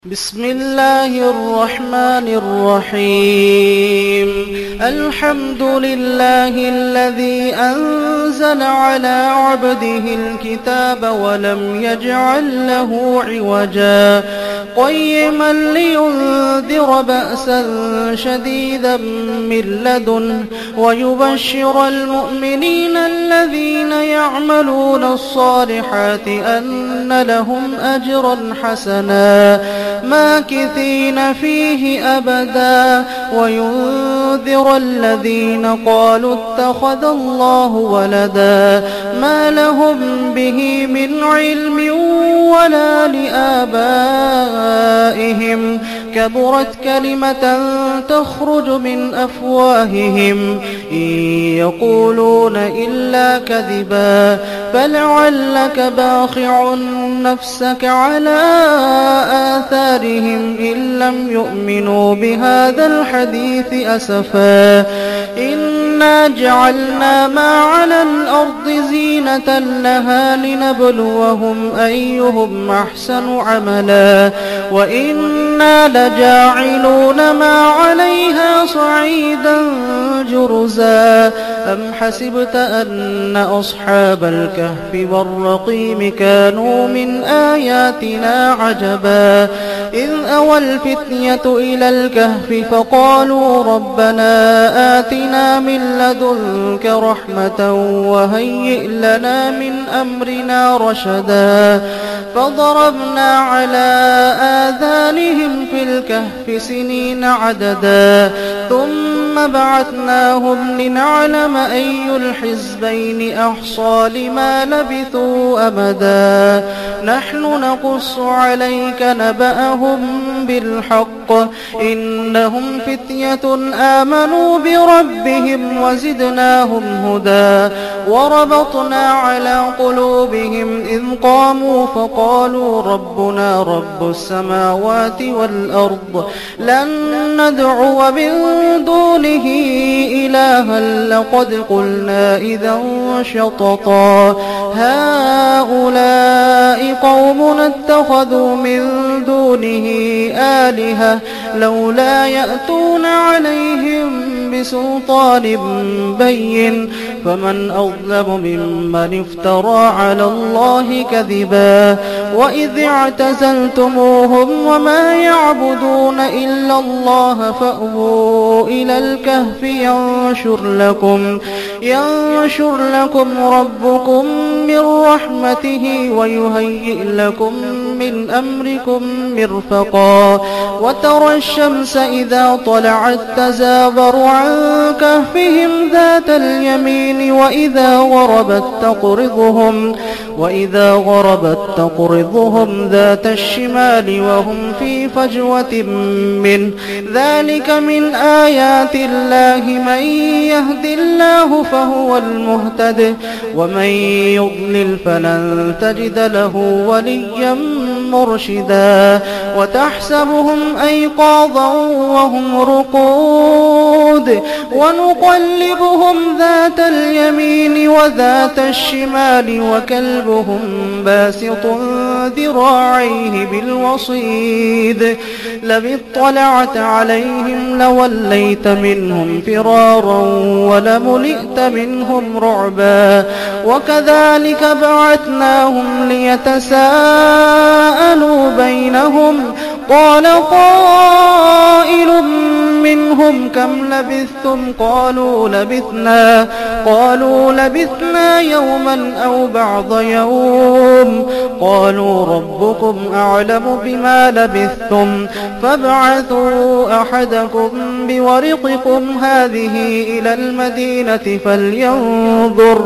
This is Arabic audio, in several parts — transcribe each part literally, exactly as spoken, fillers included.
بسم الله الرحمن الرحيم. الحمد لله الذي أنزل على عبده الكتاب ولم يجعل له عوجا قيما لينذر بأسا شديدا من لدنه ويبشر المؤمنين الذين يعملون الصالحات أن لهم أجرا حسنا ماكثين فيه أبدا وينذر الذين قالوا اتخذ الله ولدا ما لهم به من علم ولا لآبائهم كبرت كلمة تخرج من أفواههم إن يقولون إلا كذبا فلعلك باخع نفسك على آثارهم إن لم يؤمنوا بهذا الحديث أسفا إنا جعلنا ما على الأرض زينة لها لنبلوهم أيهم أحسن عملا وإنا لجاعلون ما عليها صعيدا جرزا أم حسبت أن أصحاب الكهف والرقيم كانوا من آياتنا عجبا إذ أوى الفتية إلى الكهف فقالوا ربنا آتنا من لدنك رحمة وهيئ لنا من أمرنا رشدا فضربنا على آذانهم في الكهف سنين عددا ثم بعثناهم لنعلم أي الحزبين أحصى لما لبثوا أمدا نحن نقص عليك نبأهم بالحق إنهم فتية آمنوا بربهم وزدناهم هدى وربطنا على قلوبهم إذ قاموا فقالوا ربنا رب السماوات والأرض لن ندعو من دونه إلها لقد قلنا إذا شططا هؤلاء قومنا اتخذوا من دونه آلهة لولا يأتون عليهم بسلطان بين فمن أظلم ممن افترى على الله كذبا وإذ اعتزلتموهم وما يعبدون إلا الله فأووا إلى الكهف ينشر لكم ينشر لكم ربكم من رحمته ويهيئ لكم من أمركم مرفقا وترى الشمس إذا طلعت تزاور عن كهفهم ذات اليمين وإذا غربت تقرضهم وإذا غربت تقرضهم ذات الشمال وهم في فجوة منه ذلك من آيات الله من يهد الله فهو المهتد ومن يضلل فلن تجد له وليا مرشدا وتحسبهم أيقاظا وهم رقود ونقلبهم ذات اليمين وذات الشمال وكلبهم باسط ذراعيه بالوصيد لو اطلعت عليهم لوليت منهم فرارا ولملئت منهم رعبا وكذلك بعثناهم ليتساءلوا بينهم قال قائل منهم كم لبثتم قالوا لبثنا قالوا لبثنا يوما أو بعض يوم قالوا ربكم أعلم بما لبثتم فابعثوا أحدكم بورقكم هذه إلى المدينة فلينظر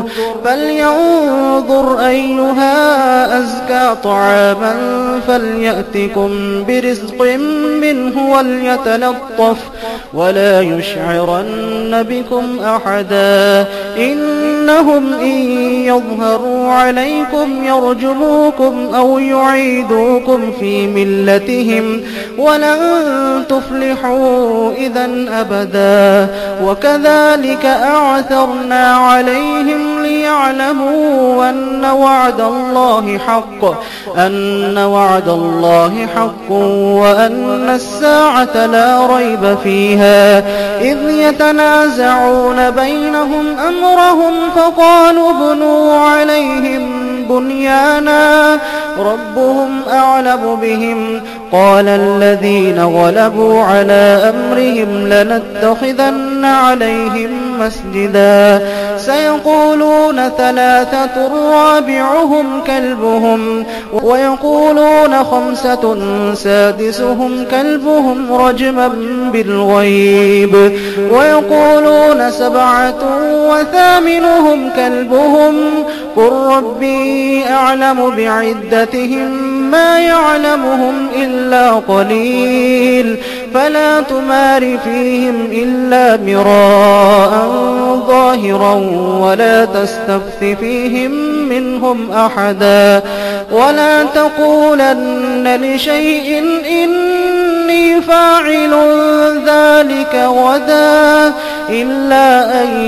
فلينظر أيها أزكى طعاما فليأتكم برزق منه وليتلطف ولا يشعرن بكم أحدا إنهم إن يظهروا عليكم يرجموكم أو يعيدوكم في ملتهم ولن تفلحوا إذا أبدا وكذلك أعثرنا عليهم ليعلموا أن وعد الله حق أن وعد الله حق وأن الساعة لا ريب فيها إذ يتنازعون بينهم أمرهم فقالوا ابنوا عليهم بنيانا ربهم أعلم بهم قال الذين غلبوا على أمرهم لنتخذن عليهم مسجدا سيقولون ثلاثة رابعهم كلبهم ويقولون خمسة سادسهم كلبهم رجما بالغيب ويقولون سبعة وثامنهم كلبهم قل ربي أعلم بعدتهم ما يعلمهم إلا قليل فلا تمار فيهم إلا مراء ظاهرا ولا تستفت فيهم منهم أحدا ولا تقولن لشيء إني فاعل ذلك غدا إلا أن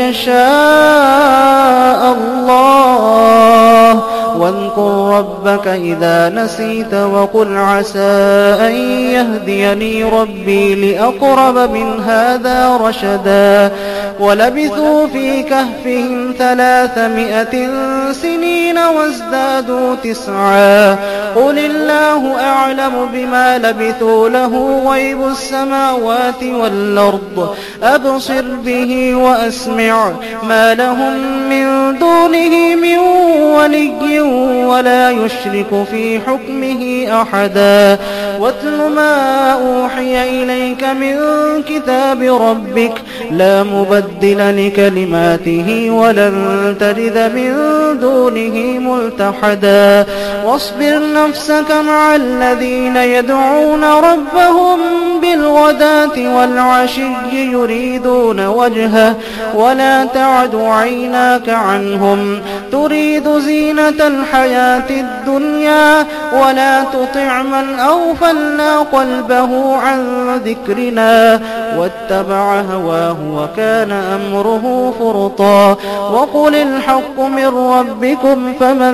يشاء الله واذكر ربك إذا نسيت وقل عسى أن يهديني ربي لأقرب من هذا رشدا ولبثوا في كهفهم ثلاثمائة سنين وازدادوا تسعا قل الله أعلم بما لبثوا له غيب السماوات والأرض أبصر به وأسمع ما لهم من دونه من ولي ولا يشرك في حكمه أحدا واتل ما أوحي إليك من كتاب ربك لا مبدل لكلماته ولن تجد من دونه ملتحدا واصبر نفسك مع الذين يدعون ربهم بالغداة والعشي يريدون وجهه ولا تعد عيناك عنهم تريد زينة الحياة الدنيا ولا تطع من أغفلنا قلبه عن ذكرنا واتبع هواه وكان أمره فرطا وقل الحق من ربكم فمن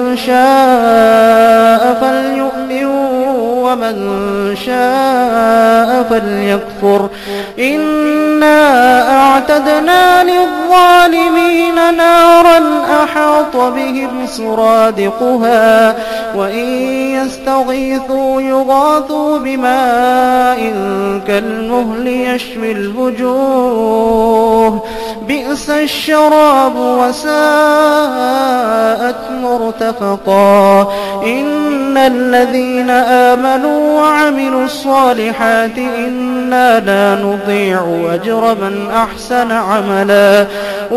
شاء فليؤمن ومن شاء فليكفر إنا أعتدنا للظالمين نارا أحاط بهم سرادقها وإن يستغيثوا يغاثوا بماء كالمهل يشوي الوجوه بئس الشراب وساءت مرتفقا إن الذين آمنوا وعملوا الصالحات إنا لا نضيع أجر من أحسن عملا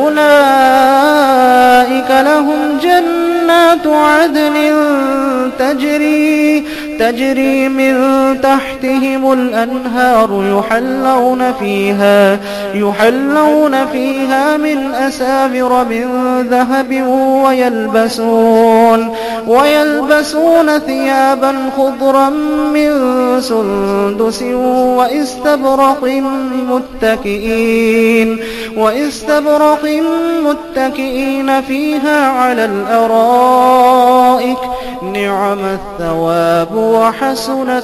أولئك لهم جنات عدن تجري تجري من تحتهم الأنهار يحلون فيها يحلون فيها من أساور من ذهب ويلبسون ويلبسون ثيابا خضرا من سندس واستبرق متكئين واستبرق متكئين فيها على الأرائك نعم الثواب وحسنت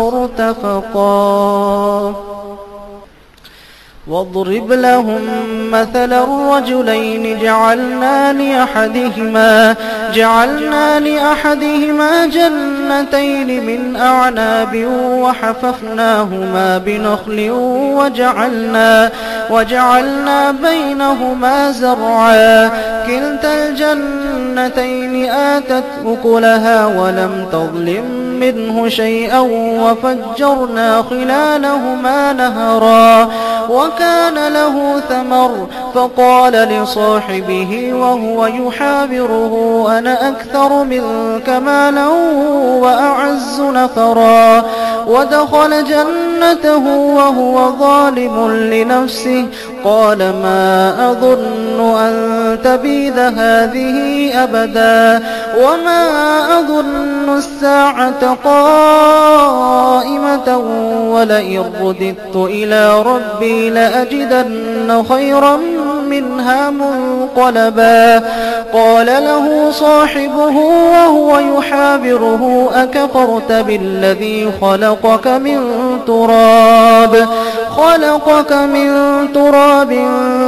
مرتفقا واضرب لهم مثلا الرجلين جعلنا لأحدهما جعلنا لأحدهما جنتين من أعناب وحففناهما بنخل وجعلنا وجعلنا بينهما زرعا كلتا الجنتين آتت أكلها ولم تظلم منه شيئا وفجرنا خلالهما نهرا وكان له ثمر فقال لصاحبه وهو يحاوره أنا أكثر منك مالا وأعز نفرا ودخل جنته جنته وهو ظالم لنفسه قال ما أظن أن تبيد هذه أبدا وما أظن الساعة قائمة ولئن رددت إلى ربي لأجدن خيرا منها منقلبا. قال له صاحبه وهو يحاوره أكفرت بالذي خلقك من تراب خلقك من تراب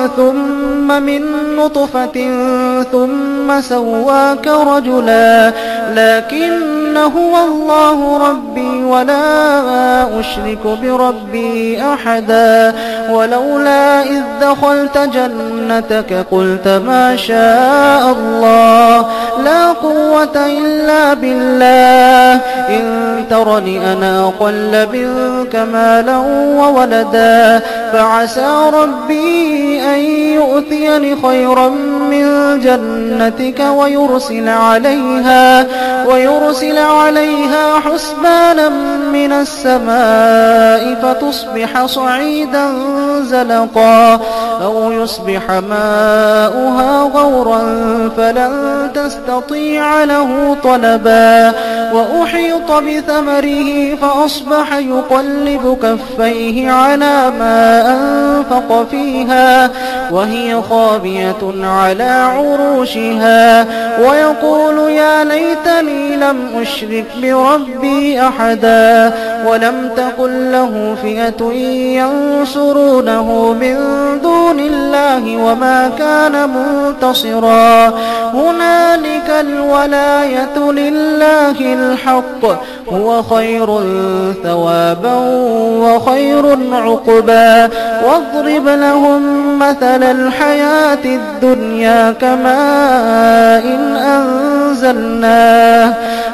ثم من نطفة ثم سواك رجلا لكن هو الله ربي ولا أشرك بربي أحدا ولولا إذ دخلت جنتك قلت ما شاء الله لا قوة إلا بالله إن ترني أنا أقل منك مالا وولدا فعسى ربي أن يؤتيني خيرا من جنتك ويرسل عليها ويرسل عليها حسبانا من السماء فتصبح صعيدا زلقا أو يصبح ماؤها غورا فلن تستطيع له طلبا وأحيط بثمره فأصبح يقلب كفيه على ما أنفق فيها وهي خاوية على عروشها ويقول يا ليتني لم أشرك بربي أحدا ولم تكن له فئة ينصرونه من دون الله وما كان منتصرا هنالك الولاية لله الحق هو خير ثوابا وخير عقبا واضرب لهم مثل الحياة الدنيا كماء إن أنزلناه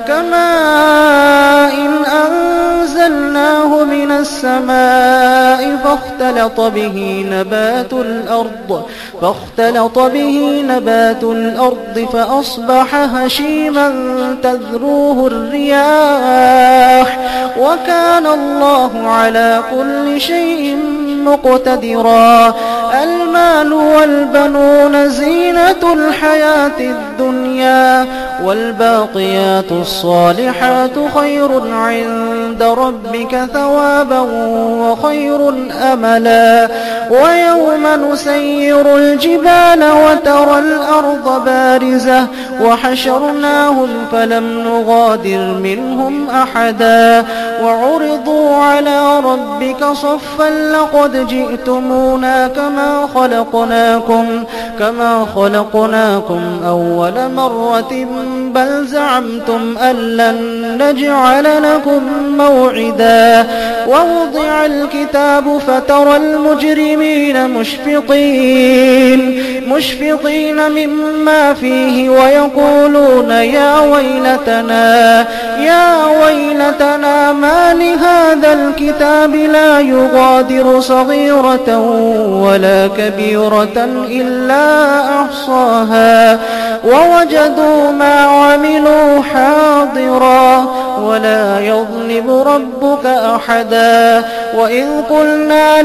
كماء إن أنزلناه من السماء فاختلط به نبات الأرض فاختلط به نبات الأرض فأصبح هشيما تذروه الرياح وكان الله على كل شيء مقتدرا المال والبنون زينة الحياة الدنيا والباقيات الصالحات خير عند ربك ثوابا وخير أملا ويوم نسير الجبال وترى الأرض بارزة وحشرناهم فلم نغادر منهم أحدا وعرضوا على ربك صفا لقد جئتمونا كما خلقناكم كما خلقناكم أول مرة بل زعمتم أن لن نجعل لكم موعدا ووضع الكتاب فترى المجرمين مشفقين مشفقين مما فيه ويقولون يا ويلتنا يا ويلتنا ما لهذا الكتاب لا يغادر صغيرة ولا كبيرة إلا أحصاها ووجدوا ما عملوا حاضرا ولا يظلم ربك أحدا وإذ قلنا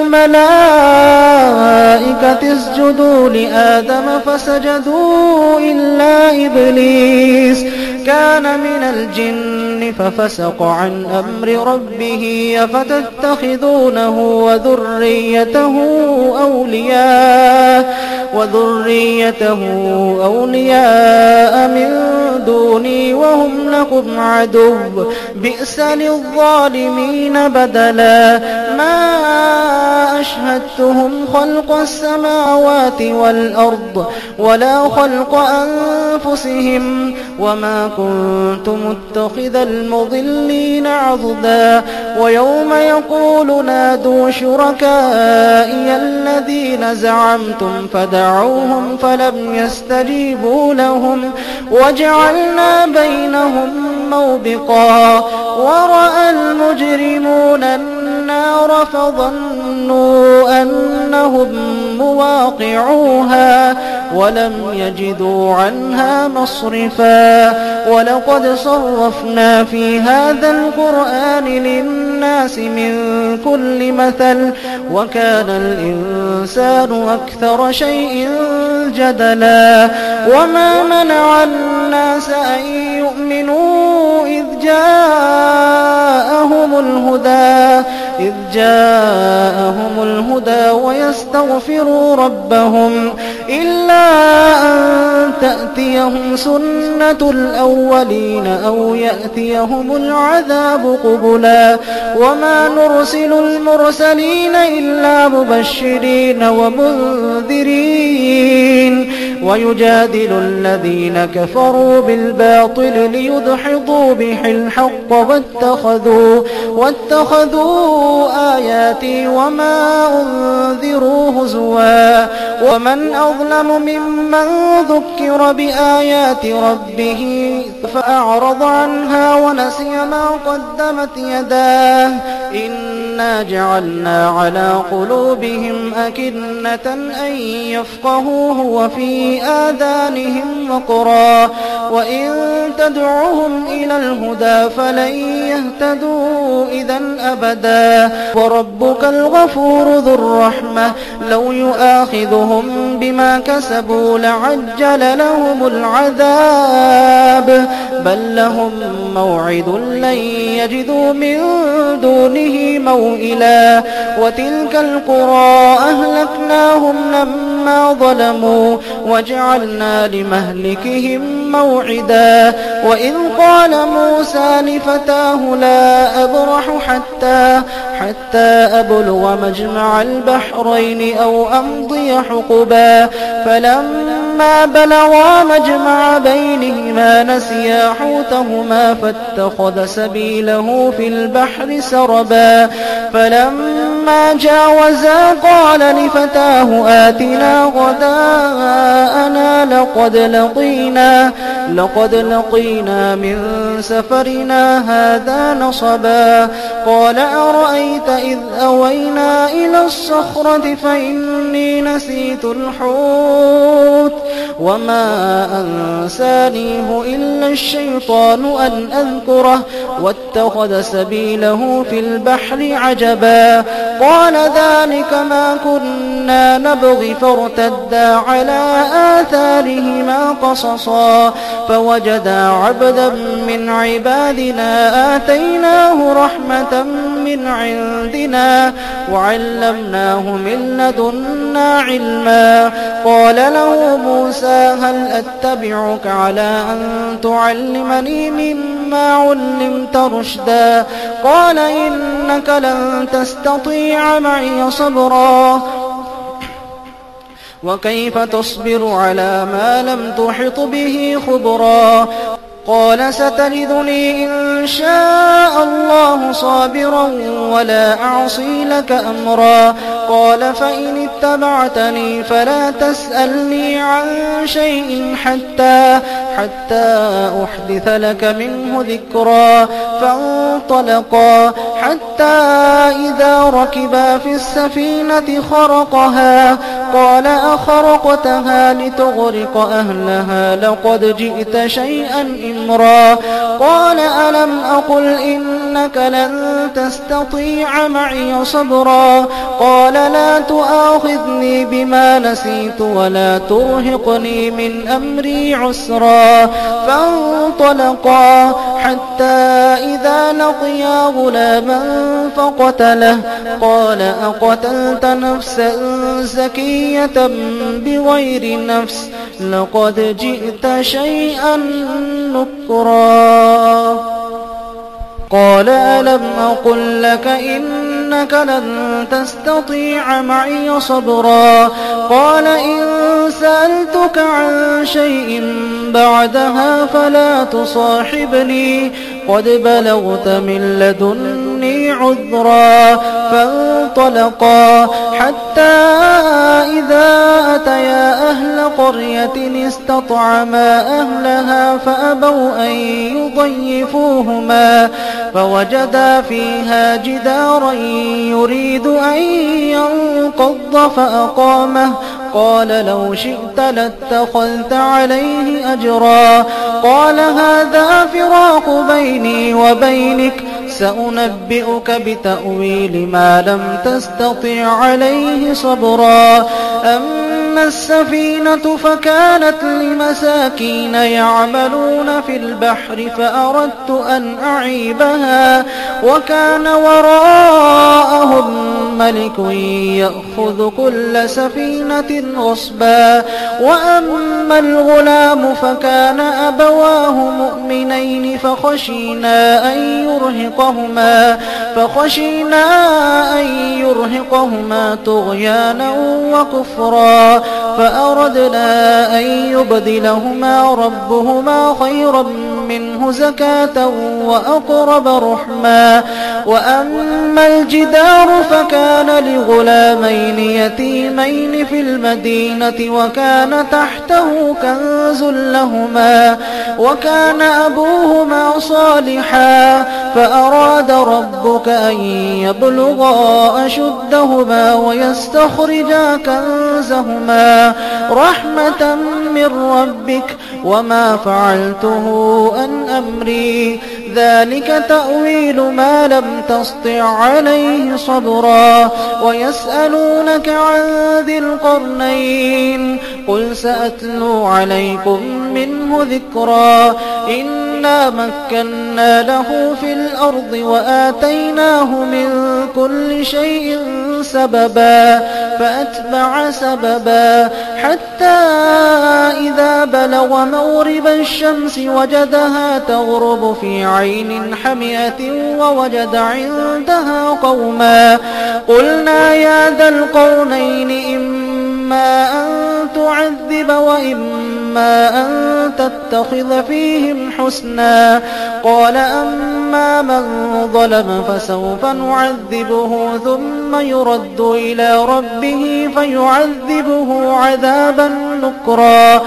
للملائكة اسجدوا لآدم فسجدوا إلا إبليس كان من الجن ففسق عن أمر ربه أفتتخذونه وذريته أولياء وذريته أولياء من دوني وهم لكم عدو بئس للظالمين بدلا ما أشهدتهم خلق السماوات والأرض ولا خلق أنفسهم وما كنت متخذ المضلين عضدا ويوم يقول نادوا شركائي الذين زعمتم فدعوهم فلم يستجيبوا لهم وجعلنا بينهم موبقا ورأى المجرمون النار فظنوا أنهم مواقعوها ولم يجدوا عنها مصرفا ولقد صرفنا في هذا القرآن للناس الناس من كل مثل وكان الإنسان أكثر شيء جدلا وما منع الناس أن يؤمنوا إذ جاءهم الهدى إذ جاءهم الهدى ويستغفروا ربهم إلا أن تأتيهم سنة الأولين أو يأتيهم العذاب قبلا وما نرسل المرسلين إلا مبشرين ومنذرين ويجادل الذين كفروا بالباطل ليدحضوا به الحق واتخذوا, واتخذوا آياتي وما أنذروا هزوا ومن أظلم ممن ذكر بآيات ربه فأعرض عنها ونسي ما قدمت يداه إنا جعلنا على قلوبهم أكنة أن يفقهوه وفي آذانهم وقرا وإن تدعوهم إلى الهدى فلن يهتدوا إذا أبدا وربك الغفور ذو الرحمة لو يؤاخذهم بما كسبوا لعجل لهم العذاب بل لهم موعد لن يجدوا من دونه موئلا وتلك القرى أهلكناهم لما ظلموا وجعلنا لمهلكهم موعدا وإذ قال موسى لفتاه لا أبرح حتى حتى أبلغ مجمع البحرين أو أمضي حقبا فلما بلغا مجمع بينهما نسيا حوتهما فاتخذ سبيله في البحر سربا فلما جاوزا قال لفتاه آتنا غداءنا لقد لقينا لقد لقينا من سفرنا هذا نصبا قال أرأيت إذ أوينا إلى الصخرة فإني نسيت الحوت وما أنسانيه إلا الشيطان أن أذكره واتخذ سبيله في البحر عجبا قال ذلك ما كنا نبغي فارتدا على آثارهما قصصا فوجدا عبدا من عبادنا آتيناه رحمة من عندنا وعلمناه من لدنا علما قال له موسى هل أتبعك على أن تعلمني مما علمت رشدا قال إنك لن تستطيع معي صبرا وكيف تصبر على ما لم تحط به خبرا قال ستجدني إن شاء الله صابرا ولا أعصي لك أمرا قال فإن اتبعتني فلا تسألني عن شيء حتى حتى أحدث لك منه ذكرا فانطلقا حتى إذا ركبا في السفينة خرقها قال أخرقتها لتغرق أهلها لقد جئت شيئا إمرا قال ألم أقل إنك لن تستطيع معي صبرا قال لا تؤاخذني بما نسيت ولا ترهقني من أمري عسرا فانطلقا حتى إذا لقيا غلاما فقتله قال أقتلت نفسا زكية بغير نفس لقد جئت شيئا نكرا قال ألم أقل لك إنك لن تستطيع معي صبرا قال إن سألتك عن شيء بعدها فلا تصاحبني قد بلغت من لدني عذرا فانطلقا حتى إذا أتيا أهل قرية استطعما أهلها فأبوا أن يضيفوهما فوجدا فيها جدارا يريد أن ينقض فأقامه قال لو شئت لاتخذت عليه أجرا قال هذا فراق بيني وبينك سأنبئك بتأويل ما لم تستطع عليه صبرا. أما السفينة فكانت لمساكين يعملون في البحر فأردت أن أعيبها وكان وراءهم ملك يأخذ كل سفينة غصبا. وأما الغلام فكان أبواه مؤمنين فخشينا أن يرهقهما فخشينا أن يرهقهما طغيانا وكفرا فأردنا أن يبدلهما ربهما خيرا منه زكاة وأقرب رحما. وأما الجدار فكان لغلامين يتيمين في المدينة وكان تحته كنز لهما وكان أبوهما صالحا فأراد ربك أن يبلغا أشدهما ويستخرجا كنزهما رحمة من ربك وما فعلته عن أمري ذلك تأويل ما لم تسطع عليه صبرا. ويسألونك عن ذي القرنين قل سأتلو عليكم منه ذكرا. إنا مكنا له في الأرض وآتيناه من كل شيء سببا فأتبع سببا حتى إذا بلغ مغرب الشمس وجدها تغرب في عين حمئة ووجد عندها قوما قلنا يا ذا القرنين إما أن تعذب وإما أن تتخذ فيهم حسنا. قال أما من ظلم فسوف نعذبه ثم يرد إلى ربه فيعذبه عذابا نكرا.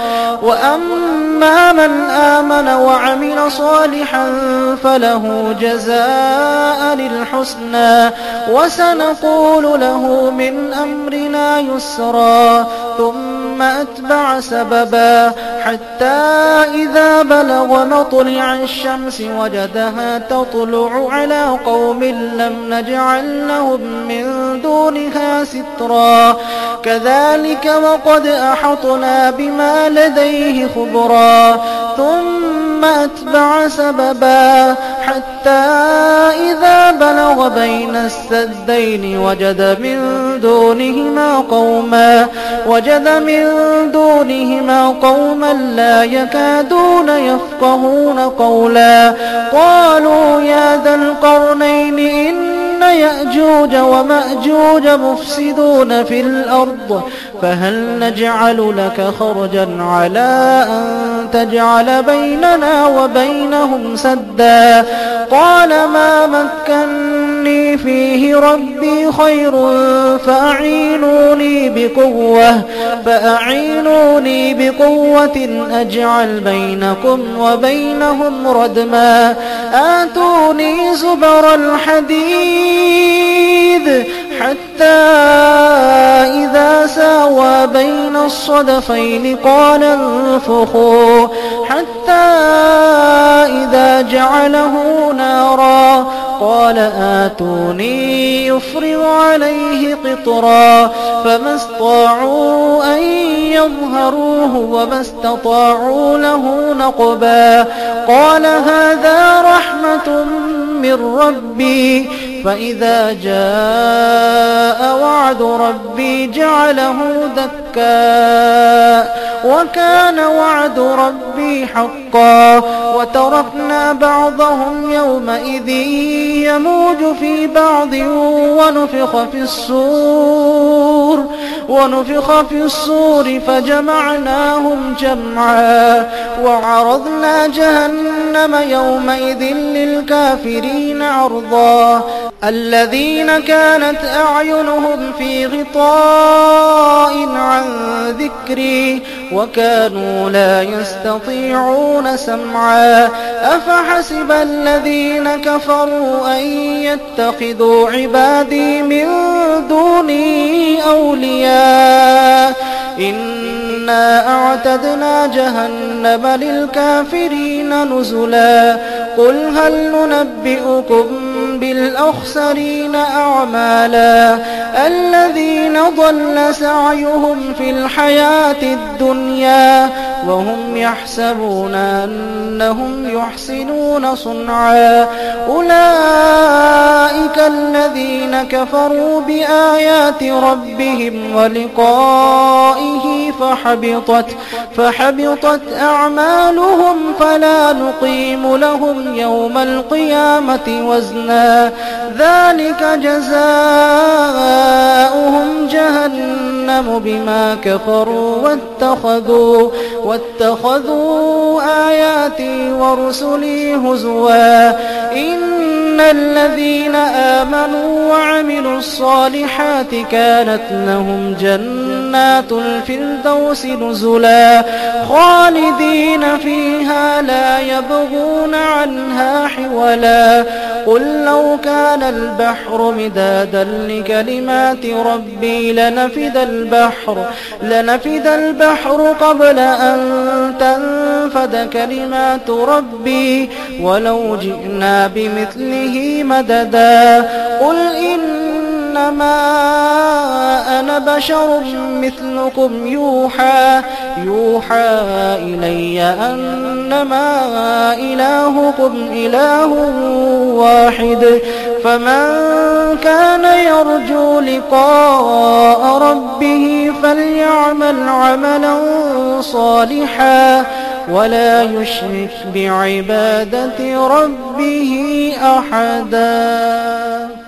وأما من آمن وعمل صالحا فله جزاء الحسنى وسنقول له من أمرنا يسرا. ثم أتبع سببا حتى إذا بلغ مطلع الشمس وجدها تطلع على قوم لم نجعل لهم من دونها سترا. كذلك وقد أحطنا بما لديه خبرا. ثم أتبع سببا حتى إذا بلغ بين السدين وجد من دونهما قوما وجد من دونهما قوما لا يكادون يفقهون قولا. قالوا يا ذا القرنين إن يأجوج ومأجوج مفسدون في الأرض فهل نجعل لك خرجا على أن تجعل بيننا وبينهم سدا. قال ما مكني فيه ربي خير فأعينوني بقوة فأعينوني بقوة أجعل بينكم وبينهم ردما. آتوني زبر الحديد حتى إذا ساوى بين الصدفين قال انفخوا حتى إذا جعله نارا قال آتوني يفرغ عليه قطرا. فما استطاعوا أن يظهروه وما استطاعوا له نقبا. قال هذا رحمة من ربي فإذا جاء وعد ربي جعله دكا وكان وعد ربي حقا. وتركنا بعضهم يومئذ يموج في بعض ونفخ في الصور ونفخ في الصور فجمعناهم جمعا وعرضنا جهنم يومئذ للكافرين عرضا. الذين كانت أعينهم في غطاء عن ذكري وكانوا لا يستطيعون سمعا. أفحسب الذين كفروا أن يتخذوا عبادي من دوني أولياء إنا أعتدنا جهنم للكافرين نزلا. قل هل ننبئكم بالأخسرين أعمالا الذين ضل سعيهم في الحياة الدنيا وهم يحسبون أنهم يحسنون صنعا أولئك الذين كفروا بآيات ربهم ولقائه فحبطت, فحبطت أعمالهم فلا نقيم لهم يوم القيامة وزنا ذلك جزاؤهم جهنم بما كفروا واتخذوا, واتخذوا آياتي ورسلي هزوا إن الذين آمنوا وعملوا الصالحات كانت لهم جنات الفردوس نزلا خالدين فيها لا يبغون عنها حولا قل لو كان البحر مدادا لكلمات ربي لنفد البحر, لنفد البحر قبل أن تنفد كلمات ربي ولو جئنا بمثله مددا قل إنما أنا بشر مثلكم يوحى, يوحى إلي أنما إلهكم إله واحد فمن كان يرجو لقاء ربه فليعمل عملا صالحا ولا يشرك بعبادة ربه أحدا.